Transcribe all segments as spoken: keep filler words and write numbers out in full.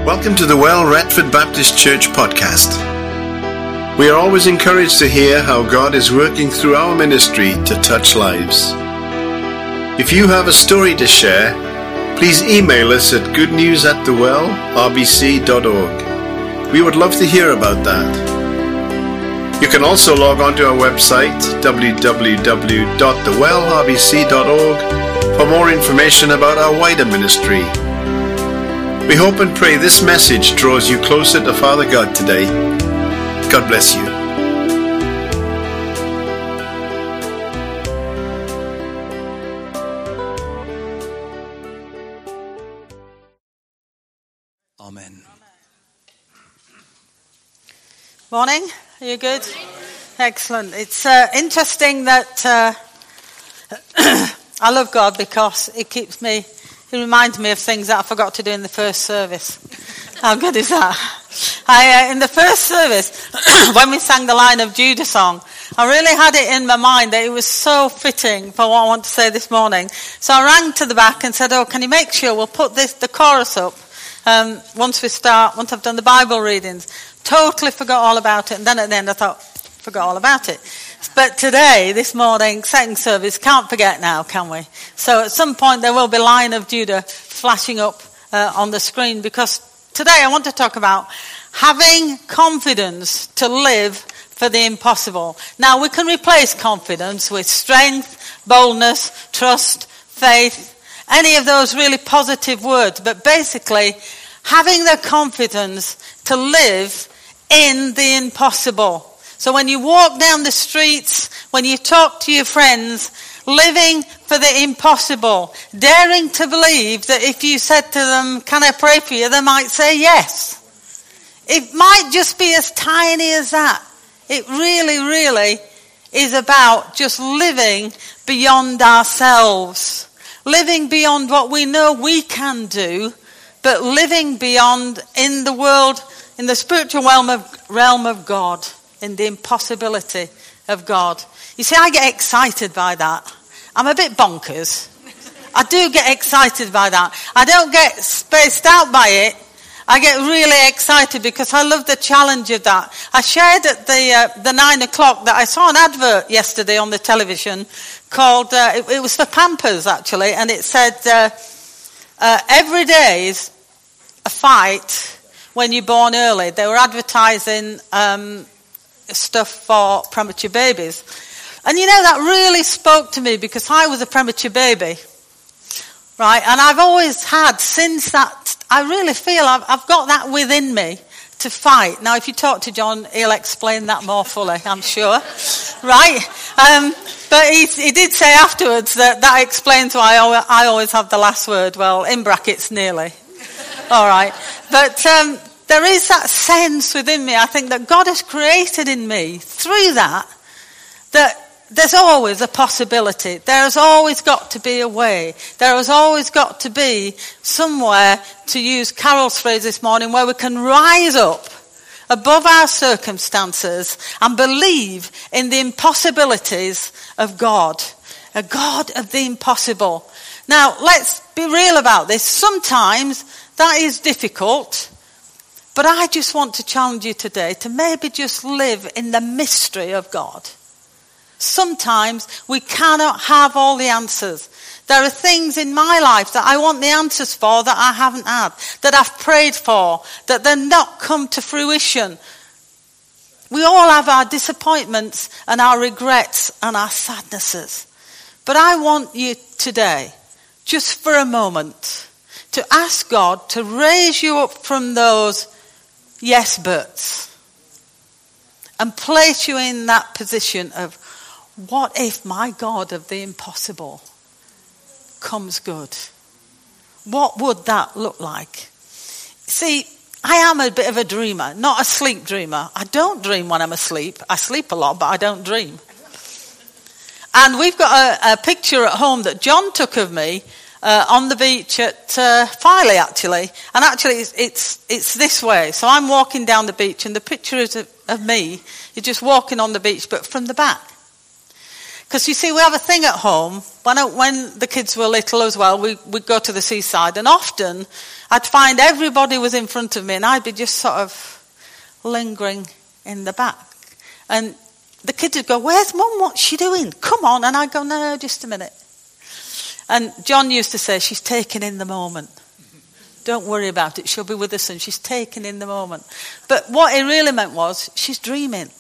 Welcome to the Well Retford Baptist Church podcast. We are always encouraged to hear how God is working through our ministry to touch lives. If you have a story to share, please email us at goodnews at the well r b c dot org. We would love to hear about that. You can also log on to our website w w w dot the well r b c dot org for more information about our wider ministry. We hope and pray this message draws you closer to Father God today. God bless you. Amen. Morning. Are you good? Excellent. It's uh, interesting that uh, I love God because it keeps me, it reminds me of things that I forgot to do in the first service. How good is that? I, uh, in the first service, when we sang the Lion of Judah song, I really had it in my mind that it was so fitting for what I want to say this morning. So I rang to the back and said, oh, can you make sure we'll put this the chorus up um, once we start, once I've done the Bible readings. Totally forgot all about it. And then at the end I thought, forgot all about it. But today, this morning, second service, can't forget now, can we? So at some point there will be Lion of Judah flashing up uh, on the screen, because today I want to talk about having confidence to live for the impossible. Now, we can replace confidence with strength, boldness, trust, faith, any of those really positive words. But basically, having the confidence to live in the impossible. So when you walk down the streets, when you talk to your friends, living for the impossible, daring to believe that if you said to them, can I pray for you, they might say yes. It might just be as tiny as that. It really, really is about just living beyond ourselves, living beyond what we know we can do, but living beyond in the world, in the spiritual realm of, realm of God, in the impossibility of God. You see, I get excited by that. I'm a bit bonkers. I do get excited by that. I don't get spaced out by it. I get really excited because I love the challenge of that. I shared at the uh, the nine o'clock that I saw an advert yesterday on the television called, uh, it, it was for Pampers actually, and it said, uh, uh, every day is a fight when you're born early. They were advertising um, stuff for premature babies. And you know, that really spoke to me because I was a premature baby. Right? And I've always had, since that, I really feel I've, I've got that within me to fight. Now, if you talk to John, he'll explain that more fully, I'm sure. Right? Um, but he, he did say afterwards that that explains why I always have the last word. Well, in brackets, nearly. All right. But um, there is that sense within me, I think, that God has created in me through that, that there's always a possibility. There has always got to be a way. There has always got to be somewhere, to use Carol's phrase this morning, where we can rise up above our circumstances and believe in the impossibilities of God. A God of the impossible. Now, let's be real about this. Sometimes that is difficult. But I just want to challenge you today to maybe just live in the mystery of God. Sometimes we cannot have all the answers. There are things in my life that I want the answers for that I haven't had, that I've prayed for, that they're not come to fruition. We all have our disappointments and our regrets and our sadnesses. But I want you today, just for a moment, to ask God to raise you up from those yes buts and place you in that position of, what if my God of the impossible comes good? What would that look like? See, I am a bit of a dreamer, not a sleep dreamer. I don't dream when I'm asleep. I sleep a lot, but I don't dream. And we've got a, a picture at home that John took of me uh, on the beach at uh, Filey, actually. And actually, it's, it's it's this way. So I'm walking down the beach, and the picture is of, of me. You're just walking on the beach, but from the back. Because you see, we have a thing at home. When I, when the kids were little as well, we, we'd go to the seaside. And often, I'd find everybody was in front of me, and I'd be just sort of lingering in the back. And the kids would go, "Where's Mum? What's she doing? Come on." And I'd go, "No, just a minute." And John used to say, "She's taking in the moment. Don't worry about it. She'll be with us, and she's taking in the moment." But what it really meant was, she's dreaming.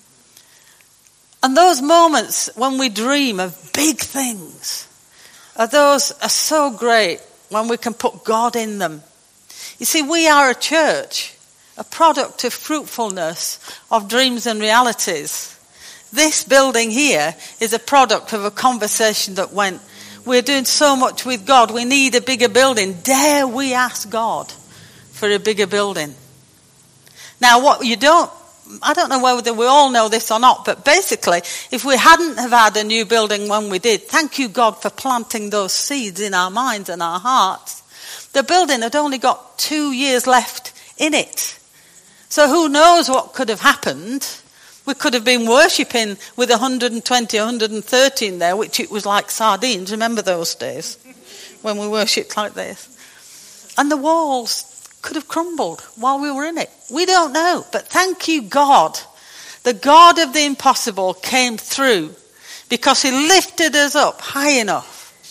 And those moments when we dream of big things, are those are so great when we can put God in them. You see, we are a church, a product of fruitfulness of dreams and realities. This building here is a product of a conversation that went, we're doing so much with God, we need a bigger building. Dare we ask God for a bigger building? Now, what you don't, I don't know whether we all know this or not, but basically, if we hadn't have had a new building when we did, thank you, God, for planting those seeds in our minds and our hearts. The building had only got two years left in it. So who knows what could have happened? We could have been worshipping with one hundred twenty, one hundred thirty in there, which it was like sardines. Remember those days when we worshipped like this? And the walls could have crumbled while we were in it. We don't know. But thank you, God. The God of the impossible came through because he lifted us up high enough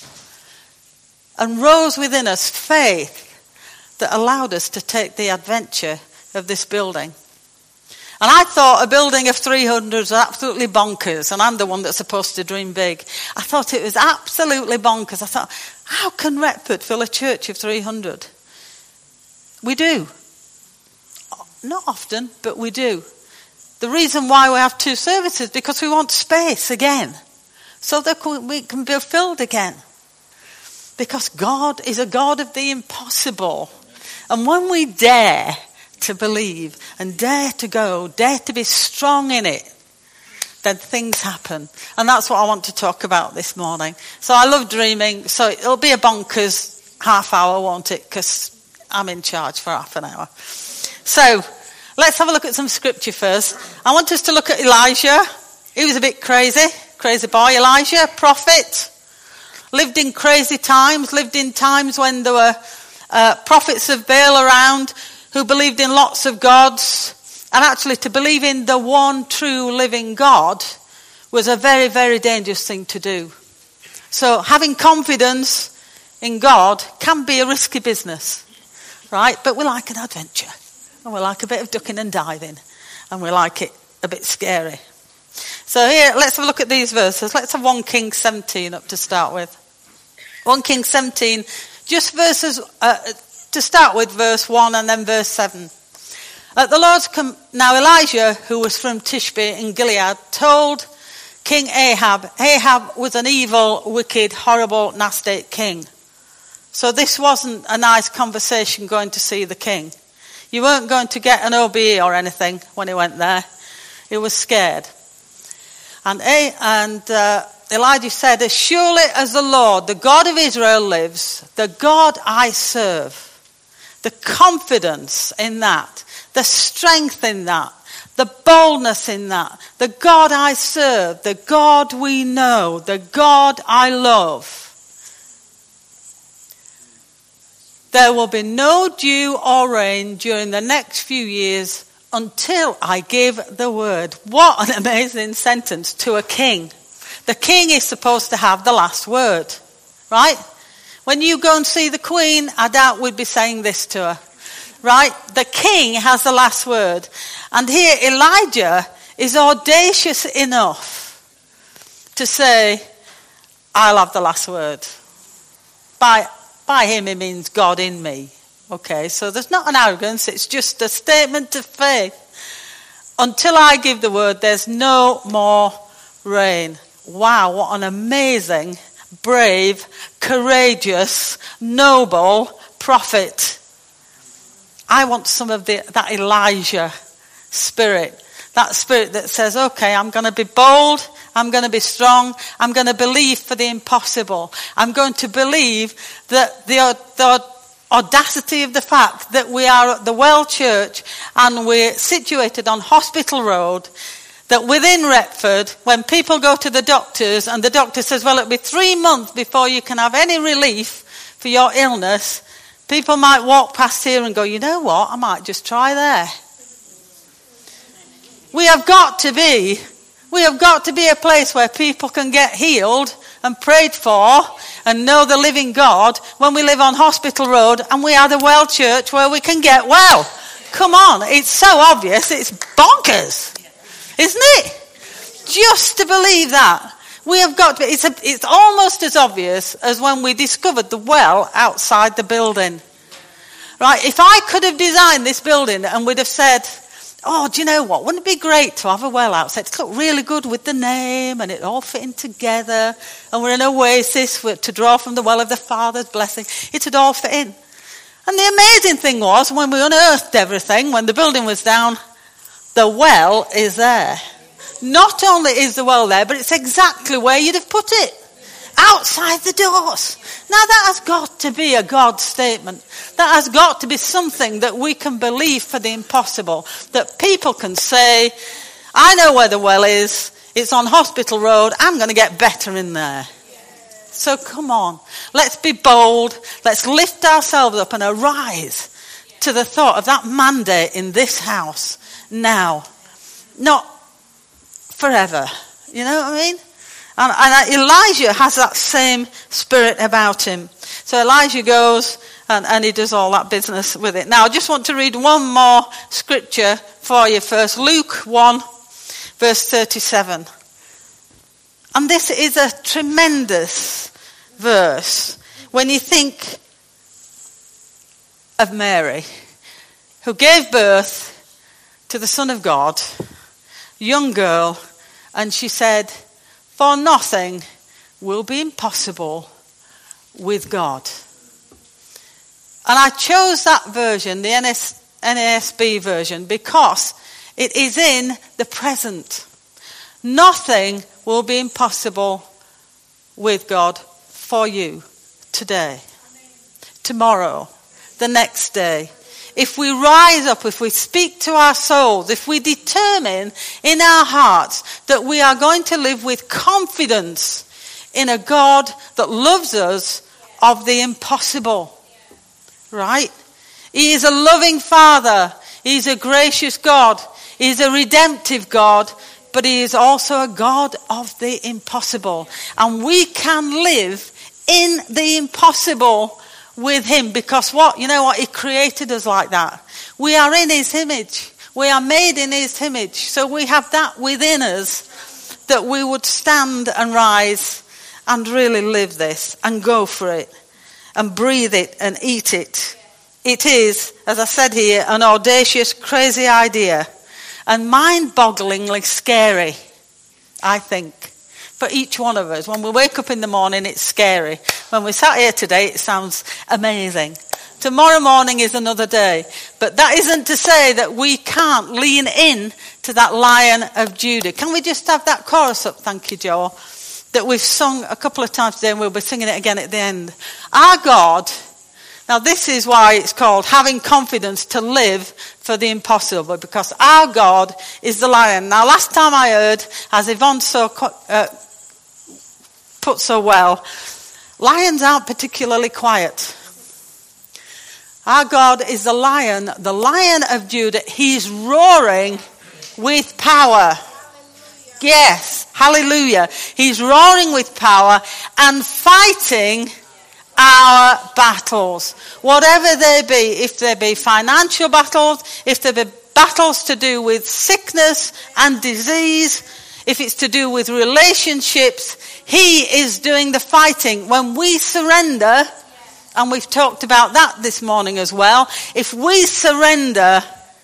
and rose within us faith that allowed us to take the adventure of this building. And I thought a building of three hundred was absolutely bonkers, and I'm the one that's supposed to dream big. I thought it was absolutely bonkers. I thought, how can Retford fill a church of three hundred? We do. Not often, but we do. The reason why we have two services, because we want space again, so that we can be filled again. Because God is a God of the impossible. And when we dare to believe and dare to go, dare to be strong in it, then things happen. And that's what I want to talk about this morning. So I love dreaming. So it'll be a bonkers half hour, won't it? Because I'm in charge for half an hour. So let's have a look at some scripture first. I want us to look at Elijah. He was a bit crazy, crazy boy. Elijah, prophet, lived in crazy times, lived in times when there were uh, prophets of Baal around who believed in lots of gods. And actually to believe in the one true living God was a very, very dangerous thing to do. So having confidence in God can be a risky business, right? But we like an adventure. And we like a bit of ducking and diving. And we like it a bit scary. So here, let's have a look at these verses. Let's have First Kings seventeen up to start with. First Kings seventeen, just verses... Uh, To start with verse one and then verse seven. Uh, the Lord's com- now Elijah, who was from Tishbe in Gilead, told King Ahab. Ahab was an evil, wicked, horrible, nasty king. So this wasn't a nice conversation going to see the king. You weren't going to get an O B E or anything when he went there. He was scared. And, and uh, Elijah said, as surely as the Lord, the God of Israel lives, the God I serve, the confidence in that, the strength in that, the boldness in that, the God I serve, the God we know, the God I love. There will be no dew or rain during the next few years until I give the word. What an amazing sentence to a king. The king is supposed to have the last word, right? When you go and see the Queen, I doubt we'd be saying this to her, right? The king has the last word. And here Elijah is audacious enough to say, I'll have the last word. By, by him, it means God in me. Okay, so there's not an arrogance, it's just a statement of faith. Until I give the word, there's no more rain. Wow, what an amazing, brave, courageous, noble prophet. I want some of the, that Elijah spirit. That spirit that says, okay, I'm going to be bold. I'm going to be strong. I'm going to believe for the impossible. I'm going to believe that the, the audacity of the fact that we are at the Well Church and we're situated on Hospital Road, that within Retford, when people go to the doctors and the doctor says, well, it'll be three months before you can have any relief for your illness, people might walk past here and go, you know what, I might just try there. We have got to be, we have got to be a place where people can get healed and prayed for and know the living God when we live on Hospital Road and we are the Well Church where we can get well. Come on, it's so obvious, it's bonkers, isn't it? Just to believe that. We have got to be, it's, a, it's almost as obvious as when we discovered the well outside the building. Right, if I could have designed this building and we'd have said, oh, do you know what? Wouldn't it be great to have a well outside? It's look really good with the name and it all fitting together. And we're an oasis to draw from the well of the Father's blessing. It would all fit in. And the amazing thing was, when we unearthed everything, when the building was down, the well is there. Not only is the well there, but it's exactly where you'd have put it. Outside the doors. Now that has got to be a God statement. That has got to be something that we can believe for the impossible. That people can say, I know where the well is. It's on Hospital Road. I'm going to get better in there. So come on. Let's be bold. Let's lift ourselves up and arise to the thought of that mandate in this house now. Not forever. You know what I mean? And, and Elijah has that same spirit about him. So Elijah goes and, and he does all that business with it. Now I just want to read one more scripture for you first. Luke one, verse thirty-seven. And this is a tremendous verse when you think of Mary, who gave birth to the Son of God, young girl, and she said, for nothing will be impossible with God. And I chose that version, the N A S B version, because it is in the present. Nothing will be impossible with God for you today, tomorrow, the next day. If we rise up, if we speak to our souls, if we determine in our hearts that we are going to live with confidence in a God that loves us of the impossible, right? He is a loving Father. He's a gracious God. He's a redemptive God, but he is also a God of the impossible. And we can live in the impossible with him, because what? You know what? He created us like that. We are in his image. We are made in his image. So we have that within us, that we would stand and rise and really live this and go for it and breathe it and eat it. It is, as I said here, an audacious, crazy idea and mind-bogglingly scary, I think. For each one of us. When we wake up in the morning, it's scary. When we sat here today, it sounds amazing. Tomorrow morning is another day. But that isn't to say that we can't lean in to that Lion of Judah. Can we just have that chorus up, thank you, Joel, that we've sung a couple of times today and we'll be singing it again at the end. Our God, now this is why it's called having confidence to live for the impossible, because our God is the Lion. Now last time I heard, as Yvonne so uh, put so well, lions aren't particularly quiet. Our God is the Lion, the Lion of Judah. He's roaring with power. Yes, hallelujah. He's roaring with power and fighting our battles. Whatever they be, if they be financial battles, if they be battles to do with sickness and disease, if it's to do with relationships, he is doing the fighting. When we surrender, and we've talked about that this morning as well, if we surrender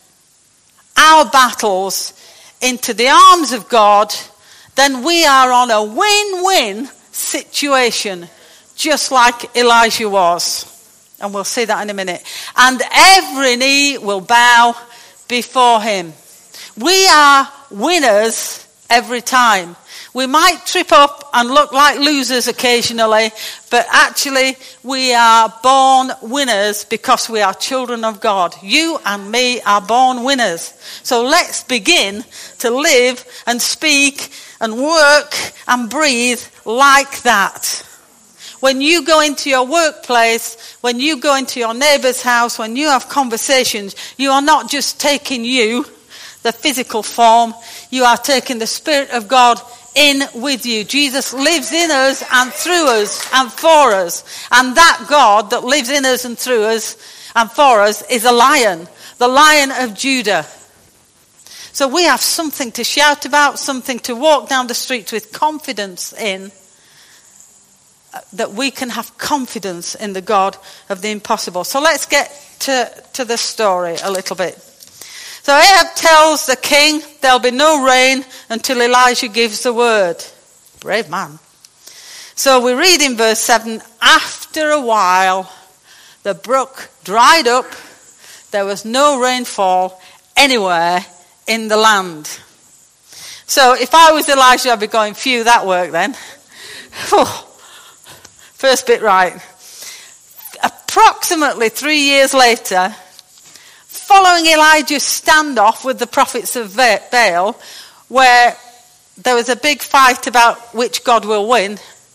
our battles into the arms of God, then we are on a win-win situation, just like Elijah was. And we'll see that in a minute. And every knee will bow before him. We are winners every time. We might trip up and look like losers occasionally, but actually we are born winners because we are children of God. You and me are born winners. So let's begin to live and speak and work and breathe like that. When you go into your workplace, when you go into your neighbour's house, when you have conversations, you are not just taking you, the physical form, you are taking the Spirit of God in with you. Jesus lives in us and through us and for us. And that God that lives in us and through us and for us is a lion, the Lion of Judah. So we have something to shout about, something to walk down the streets with confidence in, that we can have confidence in the God of the impossible. So let's get to, to the story a little bit. So Ahab tells the king there'll be no rain until Elijah gives the word. Brave man. So we read in verse seven, after a while the brook dried up. There was no rainfall anywhere in the land. So if I was Elijah, I'd be going, phew, that worked then. First bit right. Approximately three years later, following Elijah's standoff with the prophets of Baal, where there was a big fight about which God will win,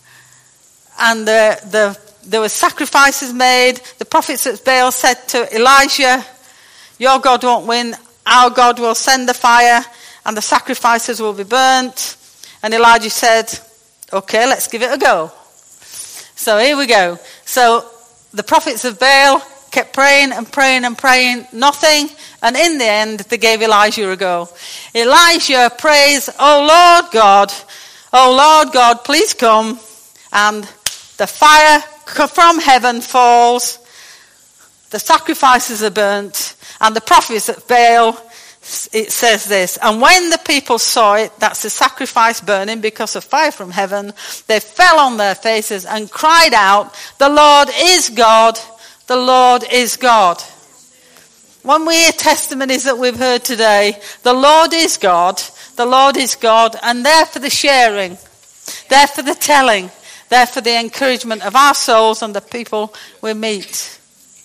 and the, the, there were sacrifices made, the prophets of Baal said to Elijah, your God won't win, our God will send the fire, and the sacrifices will be burnt. And Elijah said, okay, let's give it a go. So here we go. So the prophets of Baal kept praying and praying and praying, nothing, and in the end they gave Elijah a go. Elijah prays, oh Lord God, oh Lord God, please come, and the fire from heaven falls, the sacrifices are burnt, and the prophets of Baal, it says this, and when the people saw it, that's the sacrifice burning because of fire from heaven, they fell on their faces and cried out, the Lord is God, the Lord is God. When we hear testimonies that we've heard today, the Lord is God, the Lord is God, and they're for the sharing, they're for the telling, they're for the encouragement of our souls and the people we meet.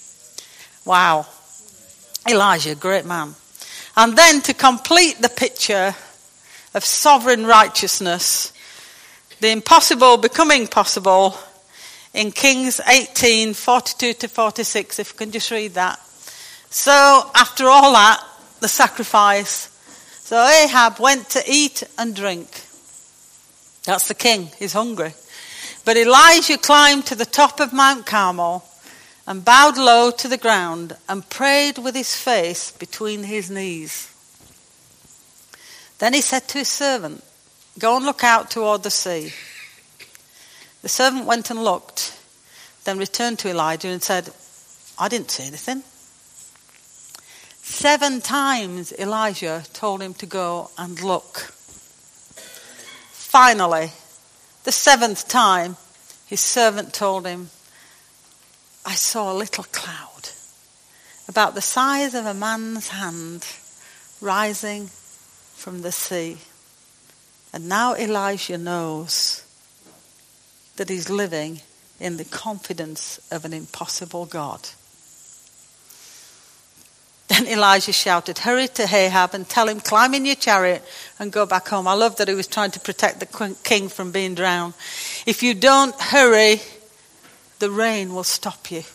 Wow. Elijah, great man. And then to complete the picture of sovereign righteousness, the impossible becoming possible, in Kings eighteen, forty-two to forty-six, if you can just read that. So after all that, the sacrifice, so Ahab went to eat and drink. That's the king, he's hungry. But Elijah climbed to the top of Mount Carmel and bowed low to the ground and prayed with his face between his knees. Then he said to his servant, go and look out toward the sea. The servant went and looked, then returned to Elijah and said, I didn't see anything. Seven times Elijah told him to go and look. Finally, the seventh time, his servant told him, I saw a little cloud about the size of a man's hand rising from the sea. And now Elijah knows that he's living in the confidence of an impossible God. Then Elijah shouted, hurry to Ahab and tell him, climb in your chariot and go back home. I love that he was trying to protect the king from being drowned. If you don't hurry, the rain will stop you.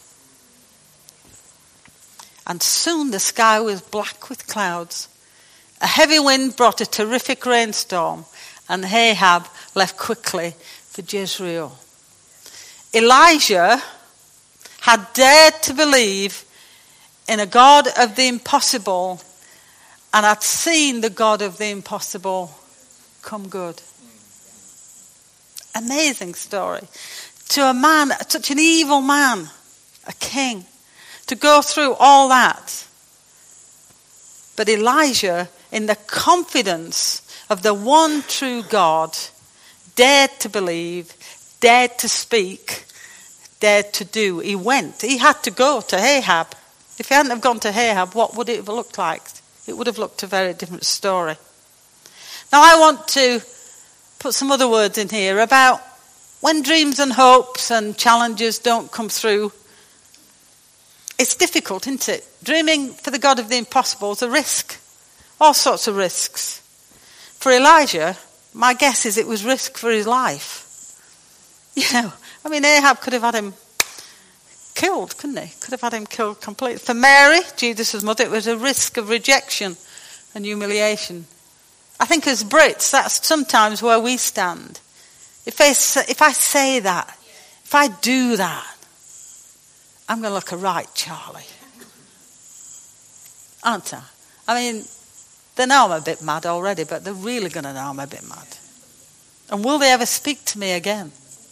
And soon the sky was black with clouds. A heavy wind brought a terrific rainstorm, and Ahab left quickly for Jezreel. Elijah had dared to believe in a God of the impossible and had seen the God of the impossible come good. Amazing story. To a man, such an evil man, a king, to go through all that. But Elijah, in the confidence of the one true God, dared to believe, dared to speak, dared to do. He went. He had to go to Ahab. If he hadn't have gone to Ahab, what would it have looked like? It would have looked a very different story. Now I want to put some other words in here about when dreams and hopes and challenges don't come through. It's difficult, isn't it? Dreaming for the God of the impossible is a risk. All sorts of risks. For Elijah, my guess is it was risk for his life. You know, I mean, Ahab could have had him killed, couldn't he? Could have had him killed completely. For Mary, Jesus' mother, it was a risk of rejection and humiliation. I think as Brits, that's sometimes where we stand. If I, if I say that, if I do that, I'm going to look a right Charlie. Aren't I? I mean, they know I'm a bit mad already, but they're really going to know I'm a bit mad. And will they ever speak to me again?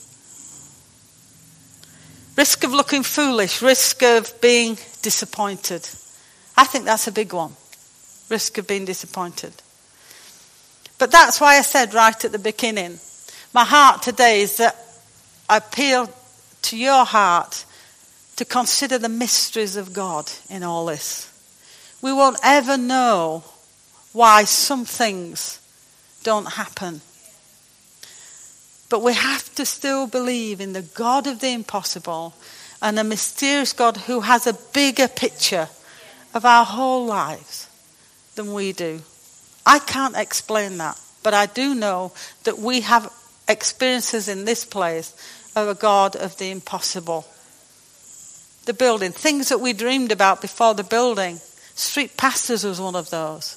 Risk of looking foolish, risk of being disappointed. I think that's a big one. Risk of being disappointed. But that's why I said right at the beginning, my heart today is that I appeal to your heart to consider the mysteries of God in all this. We won't ever know why some things don't happen. But we have to still believe in the God of the impossible and a mysterious God who has a bigger picture of our whole lives than we do. I can't explain that, but I do know that we have experiences in this place of a God of the impossible. The building, things that we dreamed about before the building. Street Pastors was one of those.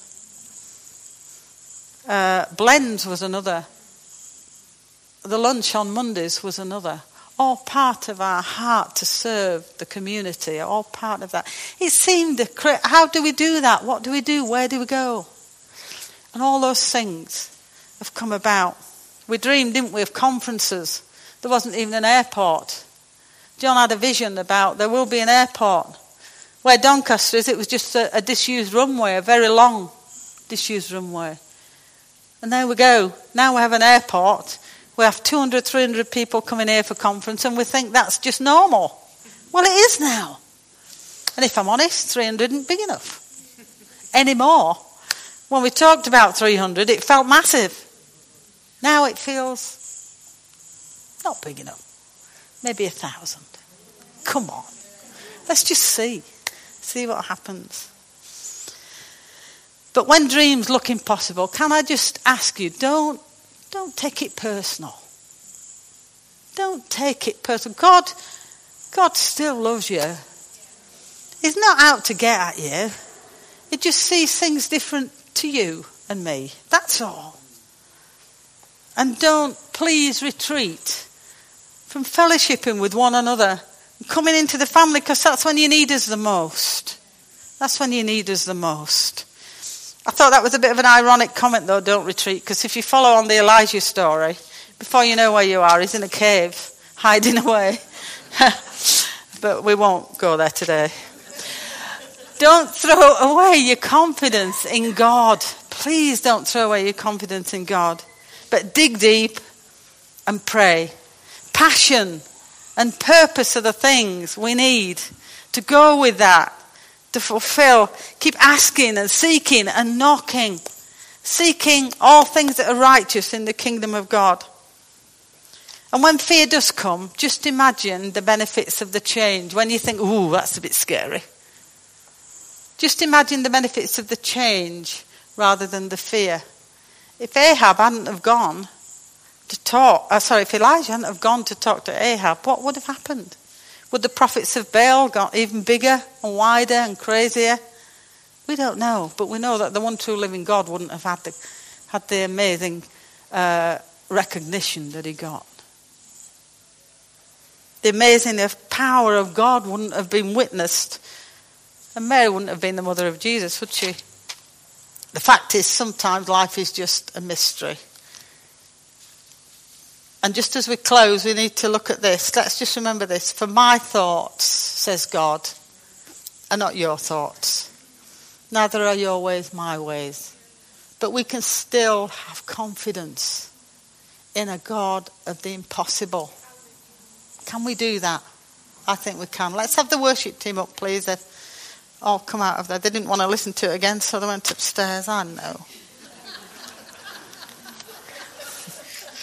Uh, Blends was another. The lunch on Mondays was another. All part of our heart to serve the community. All part of that. It seemed, a, how do we do that? What do we do? Where do we go? And all those things have come about. We dreamed, didn't we, of conferences. There wasn't even an airport. John had a vision about there will be an airport. Where Doncaster is, it was just a, a disused runway, a very long disused runway. And there we go. Now we have an airport. We have two hundred, three hundred people coming here for conference, and we think that's just normal. Well, it is now. And if I'm honest, three hundred isn't big enough anymore. When we talked about three hundred, it felt massive. Now it feels not big enough. Maybe a thousand. Come on. Let's just see. See what happens. But when dreams look impossible, can I just ask you, don't, don't take it personal. Don't take it personal. God, God still loves you. He's not out to get at you. He just sees things different to you and me. That's all. And don't please retreat from fellowshipping with one another and coming into the family, because that's when you need us the most. That's when you need us the most. I thought that was a bit of an ironic comment though, don't retreat, because if you follow on the Elijah story, before you know where you are, he's in a cave, hiding away. But we won't go there today. Don't throw away your confidence in God. Please don't throw away your confidence in God. But dig deep and pray. Passion and purpose are the things we need to go with that, to fulfill. Keep asking and seeking and knocking. Seeking all things that are righteous in the kingdom of God. And when fear does come, just imagine the benefits of the change. When you think, ooh, that's a bit scary. Just imagine the benefits of the change rather than the fear. If Ahab hadn't have gone to talk, uh, sorry, if Elijah hadn't have gone to talk to Ahab, what would have happened? Would the prophets of Baal got even bigger and wider and crazier? We don't know, but we know that the one true living God wouldn't have had the, had the amazing uh, recognition that he got. The amazing power of God wouldn't have been witnessed. And Mary wouldn't have been the mother of Jesus, would she? The fact is, sometimes life is just a mystery. And just as we close, we need to look at this. Let's just remember this. For my thoughts, says God, are not your thoughts. Neither are your ways my ways. But we can still have confidence in a God of the impossible. Can we do that? I think we can. Let's have the worship team up, please. They've all come out of there. They didn't want to listen to it again, so they went upstairs. I know.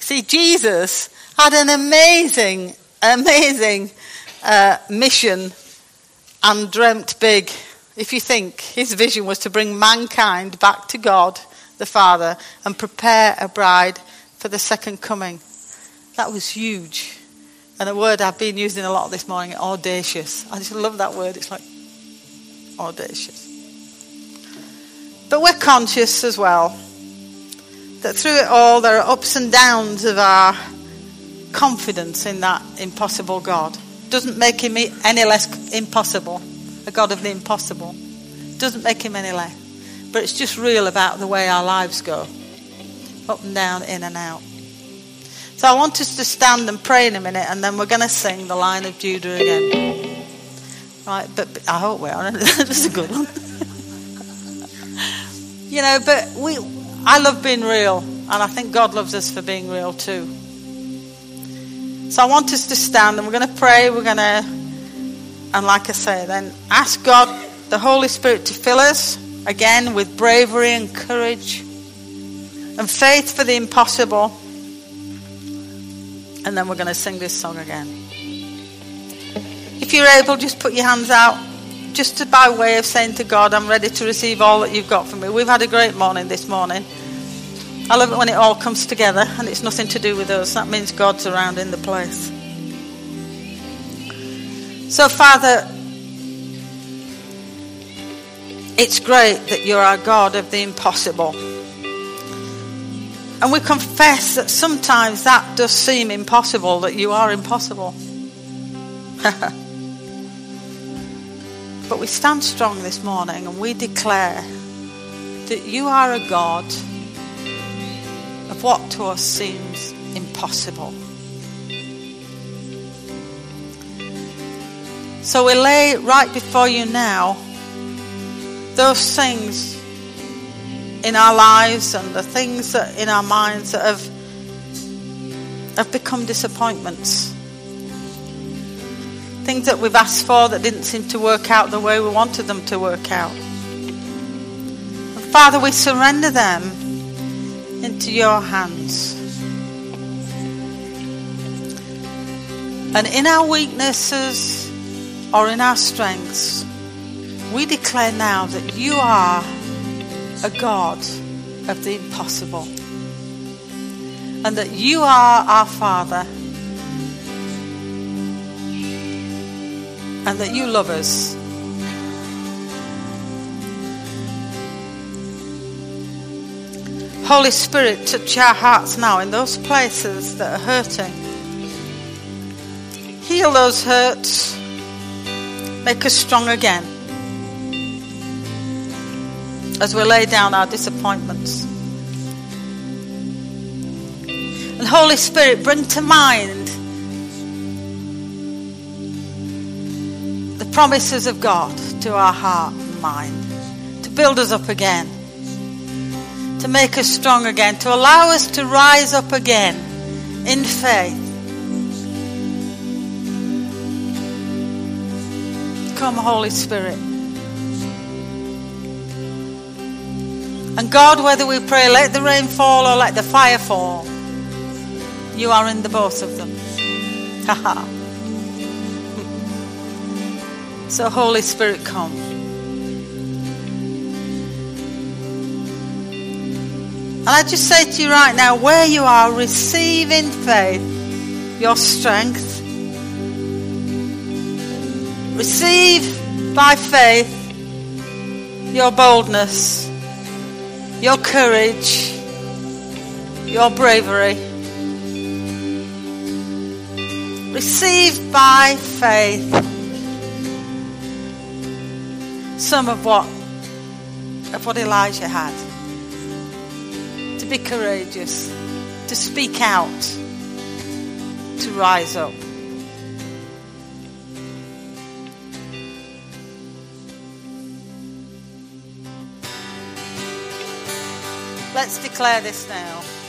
See, Jesus had an amazing, amazing uh, mission and dreamt big. If you think his vision was to bring mankind back to God, the Father, and prepare a bride for the second coming. That was huge. And a word I've been using a lot this morning, audacious. I just love that word. It's like audacious. But we're conscious as well that through it all there are ups and downs of our confidence in that impossible God. Doesn't make him any less impossible, a God of the impossible. Doesn't make him any less. But it's just real about the way our lives go. Up and down, in and out. So I want us to stand and pray in a minute, and then we're going to sing the Lion of Judah again. Right, but, but I hope we are. That's a good one. You know, but we, I love being real, and I think God loves us for being real too. So I want us to stand, and we're going to pray. We're going to, and like I say, then ask God, the Holy Spirit, to fill us again with bravery and courage and faith for the impossible. And then we're going to sing this song again. If you're able, just put your hands out, just to, by way of saying to God, I'm ready to receive all that you've got for me. We've had a great morning this morning. I love it when it all comes together and it's nothing to do with us. That means God's around in the place. So, Father, it's great that you're our God of the impossible. And we confess that sometimes that does seem impossible, that you are impossible. But we stand strong this morning and we declare that you are a God of what to us seems impossible. So we lay right before you now those things in our lives and the things that in our minds that have have become disappointments. Things that we've asked for that didn't seem to work out the way we wanted them to work out. And Father, we surrender them into your hands. And in our weaknesses or in our strengths, we declare now that you are a God of the impossible. And that you are our Father. And that you love us. Holy Spirit, touch our hearts now in those places that are hurting. Heal those hurts. Make us strong again. As we lay down our disappointments. And Holy Spirit, bring to mind the promises of God to our heart and mind. To build us up again. To make us strong again. To allow us to rise up again in faith. Come, Holy Spirit. And God, whether we pray, let the rain fall or let the fire fall, you are in the both of them. Haha. So Holy Spirit, come. And I just say to you right now, where you are, receive in faith your strength. Receive by faith your boldness, your courage, your bravery. Receive by faith some of what of what Elijah had. To be courageous, to speak out, to rise up. Let's declare this now.